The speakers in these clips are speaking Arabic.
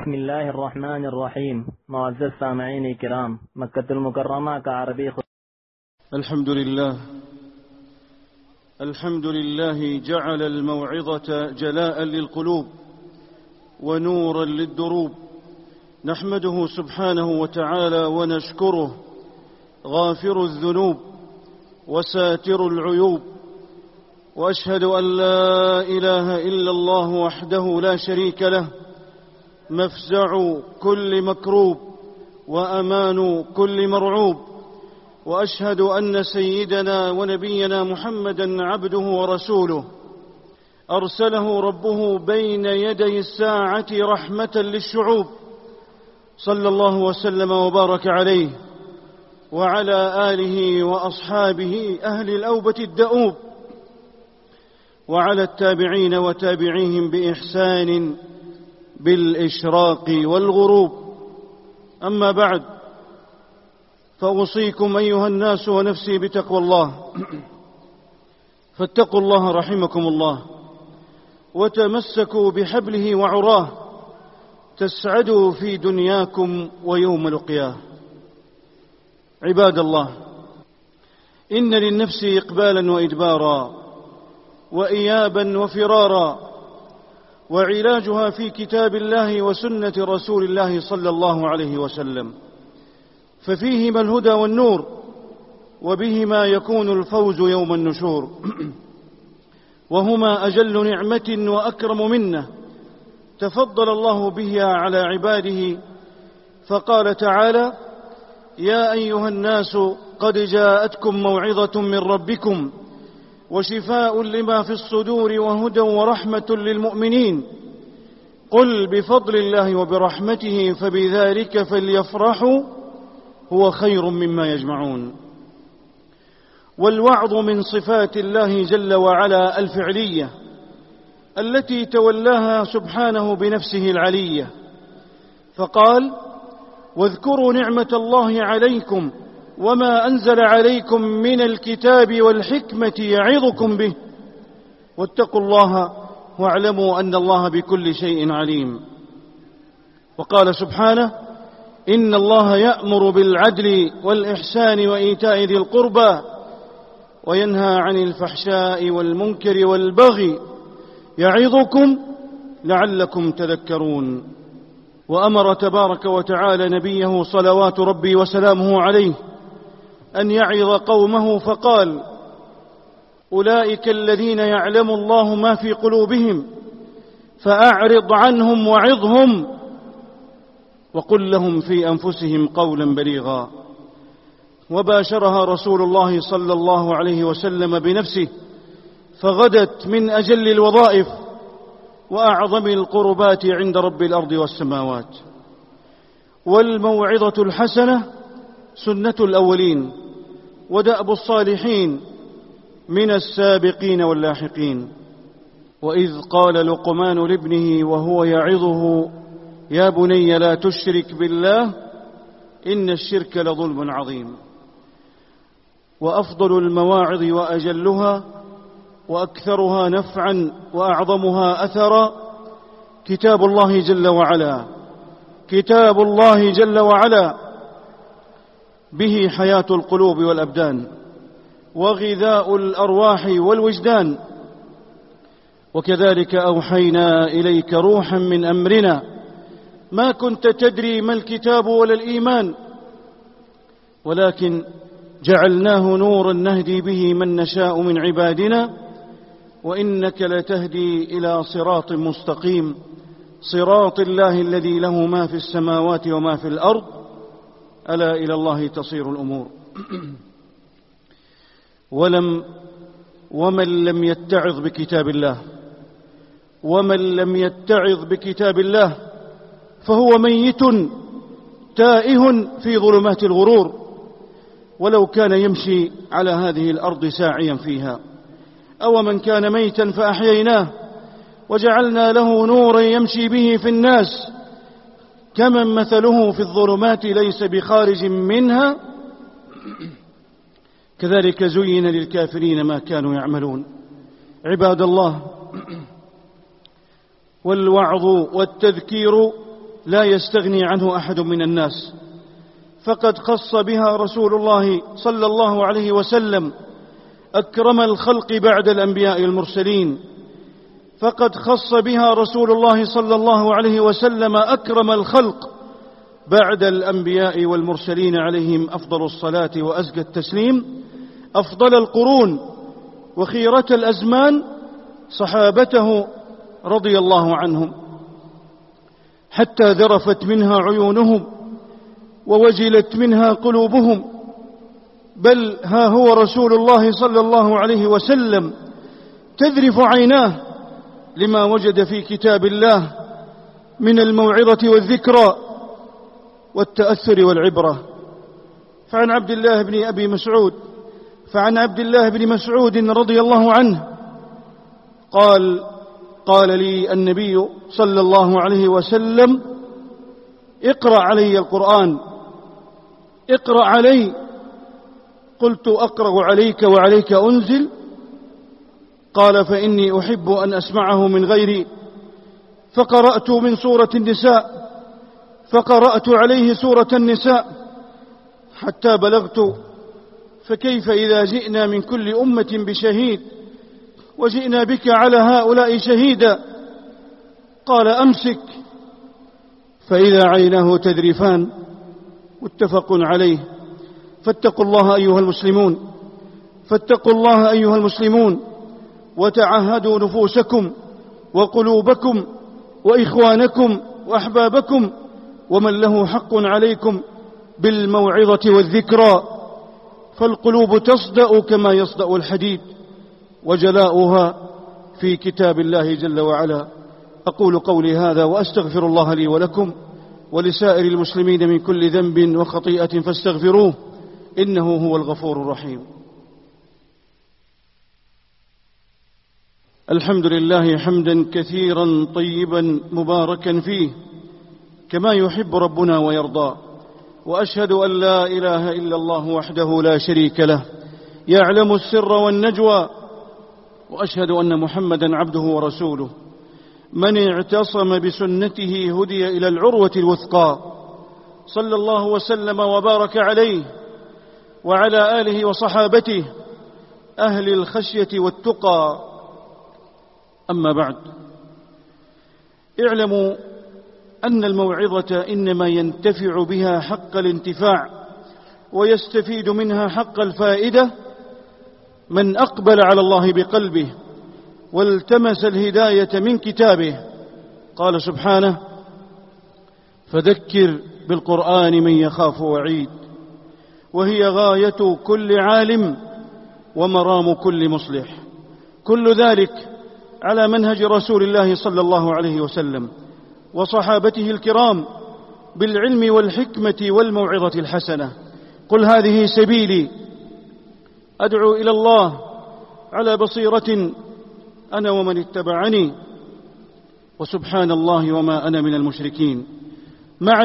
بسم الله الرحمن الرحيم. معزز سامعين الكرام، مكة المكرمة كعربي الحمد لله جعل الموعظة جلاء للقلوب ونورا للدروب. نحمده سبحانه وتعالى ونشكره، غافر الذنوب وساتر العيوب، وأشهد أن لا إله إلا الله وحده لا شريك له، مفزع كل مكروب وأمان كل مرعوب. وأشهد أن سيدنا ونبينا محمدًا عبده ورسوله، أرسله ربه بين يدي الساعة رحمة للشعوب، صلى الله وسلم وبارك عليه وعلى آله وأصحابه أهل الأوبة الدؤوب، وعلى التابعين وتابعيهم بإحسان بالإشراق والغروب. أما بعد، فأوصيكم أيها الناس ونفسي بتقوى الله، فاتقوا الله رحمكم الله، وتمسكوا بحبله وعراه، تسعدوا في دنياكم ويوم لقياه. عباد الله، إن للنفس إقبالا وإدبارا، وإيابا وفرارا، وعلاجها في كتاب الله وسنة رسول الله صلى الله عليه وسلم، ففيهما الهدى والنور، وبهما يكون الفوز يوم النشور. وهما أجل نعمة وأكرم منة تفضل الله بها على عباده، فقال تعالى: يا أيها الناس قد جاءتكم موعظة من ربكم وشفاء لما في الصدور وهدى ورحمة للمؤمنين. قل بفضل الله وبرحمته فبذلك فليفرحوا هو خير مما يجمعون. والوعظ من صفات الله جل وعلا الفعلية التي تولاها سبحانه بنفسه العلية، فقال: واذكروا نعمة الله عليكم وما أنزل عليكم من الكتاب والحكمة يعظكم به، واتقوا الله واعلموا أن الله بكل شيء عليم. وقال سبحانه: إن الله يأمر بالعدل والإحسان وإيتاء ذي القربى وينهى عن الفحشاء والمنكر والبغي يعظكم لعلكم تذكرون. وأمر تبارك وتعالى نبيه صلوات ربي وسلامه عليه أن يعظ قومه، فقال: أولئك الذين يعلم الله ما في قلوبهم فأعرض عنهم وعظهم وقل لهم في أنفسهم قولا بليغا. وباشرها رسول الله صلى الله عليه وسلم بنفسه، فغدت من أجل الوظائف وأعظم القربات عند رب الأرض والسماوات. والموعظة الحسنة سنة الأولين ودأب الصالحين من السابقين واللاحقين. وإذ قال لقمان لابنه وهو يعظه: يا بني لا تشرك بالله إن الشرك لظلم عظيم. وأفضل المواعظ وأجلها وأكثرها نفعا وأعظمها أثرا كتاب الله جل وعلا، كتاب الله جل وعلا به حياة القلوب والأبدان وغذاء الأرواح والوجدان. وكذلك أوحينا إليك روحا من أمرنا ما كنت تدري ما الكتاب ولا الإيمان ولكن جعلناه نورا نهدي به من نشاء من عبادنا وإنك لتهدي إلى صراط مستقيم، صراط الله الذي له ما في السماوات وما في الأرض، ألا إلى الله تصير الأمور. ومن لم يتعظ بكتاب الله بكتاب الله فهو ميت تائه في ظلمات الغرور، ولو كان يمشي على هذه الأرض ساعيا فيها. أو من كان ميتا فأحييناه وجعلنا له نورا يمشي به في الناس كمن مثله في الظلمات ليس بخارج منها، كذلك زين للكافرين ما كانوا يعملون. عباد الله، والوعظ والتذكير لا يستغني عنه أحد من الناس، فقد خص بها رسول الله صلى الله عليه وسلم أكرم الخلق بعد الأنبياء المرسلين، فقد خص بها رسول الله صلى الله عليه وسلم أكرم الخلق بعد الأنبياء والمرسلين عليهم أفضل الصلاة وأزكى التسليم، أفضل القرون وخيرة الأزمان صحابته رضي الله عنهم، حتى ذرفت منها عيونهم ووجلت منها قلوبهم. بل ها هو رسول الله صلى الله عليه وسلم تذرف عيناه لما وجد في كتاب الله من الموعظة والذكرى والتأثر والعبرة. فعن عبد الله بن مسعود رضي الله عنه قال لي النبي صلى الله عليه وسلم: اقرأ علي القرآن، اقرأ علي. قلت: أقرأ عليك وعليك أنزل؟ قال: فإني أحب أن أسمعه من غيري. فقرأت من سورة النساء، فقرأت عليه سورة النساء حتى بلغت: فكيف إذا جئنا من كل أمة بشهيد وجئنا بك على هؤلاء شهيدا؟ قال: أمسك. فإذا عيناه تذرفان. متفق عليه. فاتقوا الله أيها المسلمون، وتعهدوا نفوسكم وقلوبكم وإخوانكم وأحبابكم ومن له حق عليكم بالموعظة والذكرى، فالقلوب تصدأ كما يصدأ الحديد، وجلاؤها في كتاب الله جل وعلا. أقول قولي هذا وأستغفر الله لي ولكم ولسائر المسلمين من كل ذنب وخطيئة فاستغفروه، إنه هو الغفور الرحيم. الحمد لله حمدا كثيرا طيبا مباركا فيه كما يحب ربنا ويرضى، وأشهد أن لا إله إلا الله وحده لا شريك له يعلم السر والنجوى، وأشهد أن محمدا عبده ورسوله من اعتصم بسنته هدي إلى العروة الوثقى، صلى الله وسلم وبارك عليه وعلى آله وصحابته أهل الخشية والتقى. أما بعد، اعلموا أن الموعظة إنما ينتفع بها حق الانتفاع ويستفيد منها حق الفائدة من أقبل على الله بقلبه والتمس الهداية من كتابه. قال سبحانه: فذكر بالقرآن من يخاف وعيد، وهي غاية كل عالم ومرام كل مصلح، كل ذلك على منهج رسول الله صلى الله عليه وسلم وصحابته الكرام بالعلم والحكمة والموعظة الحسنة. قل هذه سبيلي أدعو إلى الله على بصيرة أنا ومن اتبعني، وسبحان الله وما أنا من المشركين. مع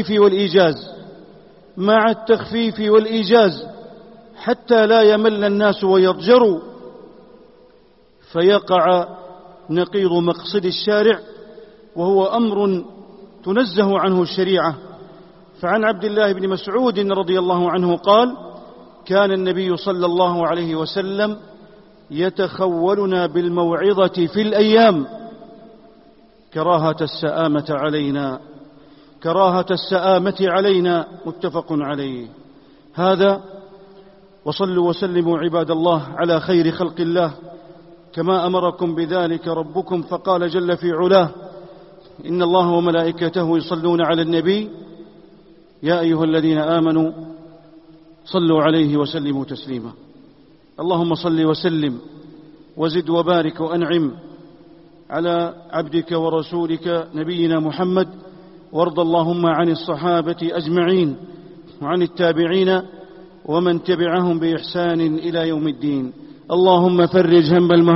التخفيف والإيجاز حتى لا يمل الناس ويضجروا فيقع نقيض مقصد الشارع، وهو أمر تنزه عنه الشريعة. فعن عبد الله بن مسعود رضي الله عنه قال: كان النبي صلى الله عليه وسلم يتخولنا بالموعظة في الأيام كراهة السآمة علينا. متفق عليه. هذا، وصلوا وسلموا عباد الله على خير خلق الله كما أمركم بذلك ربكم، فقال جل في علاه: إن الله وملائكته يصلون على النبي يا أيها الذين آمنوا صلوا عليه وسلموا تسليما. اللهم صل وسلم وزد وبارك وأنعم على عبدك ورسولك نبينا محمد، وارض اللهم عن الصحابة أجمعين وعن التابعين ومن تبعهم بإحسان إلى يوم الدين. اللهم فرج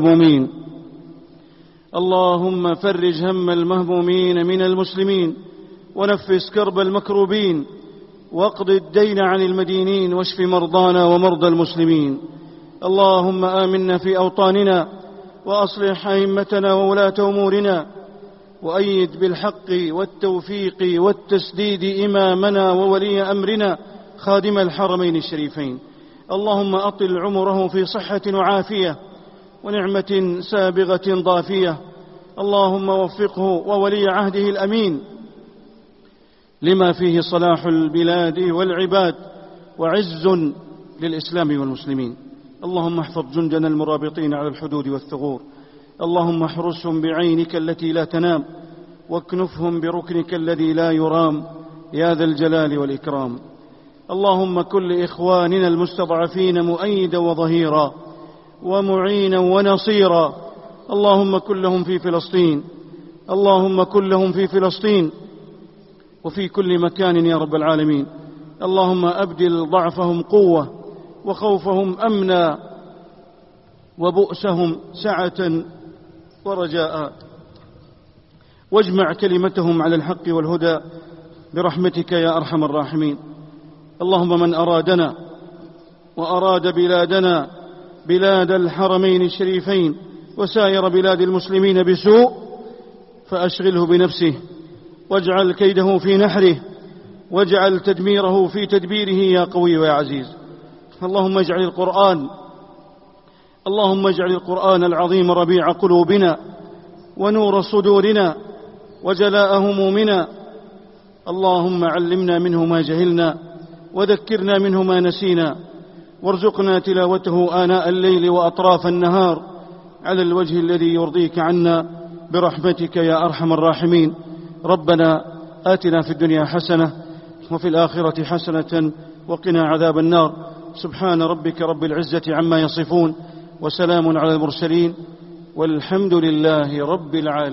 هم المهمومين من المسلمين، ونفس كرب المكروبين، واقض الدين عن المدينين، واشف مرضانا ومرضى المسلمين. اللهم آمنا في أوطاننا، وأصلح أئمتنا وولاة أمورنا، وأيد بالحق والتوفيق والتسديد إمامنا وولي أمرنا خادم الحرمين الشريفين. اللهم أطل عمره في صحة وعافية ونعمة سابغة ضافية. اللهم وفقه وولي عهده الأمين لما فيه صلاح البلاد والعباد وعز للإسلام والمسلمين. اللهم احفظ جندنا المرابطين على الحدود والثغور. اللهم احرسهم بعينك التي لا تنام واكنفهم بركنك الذي لا يرام يا ذا الجلال والإكرام. اللهم كن لإخواننا المستضعفين مؤيدا وظهيرا ومعينا ونصيرا. اللهم كن لهم في فلسطين، اللهم كن لهم في فلسطين وفي كل مكان يا رب العالمين. اللهم أبدل ضعفهم قوة وخوفهم أمنا وبؤسهم سعة ورجاء، واجمع كلمتهم على الحق والهدى برحمتك يا أرحم الراحمين. اللهم من أرادنا وأراد بلادنا بلاد الحرمين الشريفين وسائر بلاد المسلمين بسوء فأشغله بنفسه واجعل كيده في نحره واجعل تدميره في تدبيره يا قوي ويا عزيز. اللهم اجعل القرآن العظيم ربيع قلوبنا ونور صدورنا وجلاء همومنا. اللهم علمنا منه ما جهلنا وذكرنا منه ما نسينا، وارزقنا تلاوته آناء الليل وأطراف النهار على الوجه الذي يرضيك عنا برحمتك يا أرحم الراحمين. ربنا آتنا في الدنيا حسنة وفي الآخرة حسنة وقنا عذاب النار. سبحان ربك رب العزة عما يصفون وسلام على المرسلين والحمد لله رب العالمين.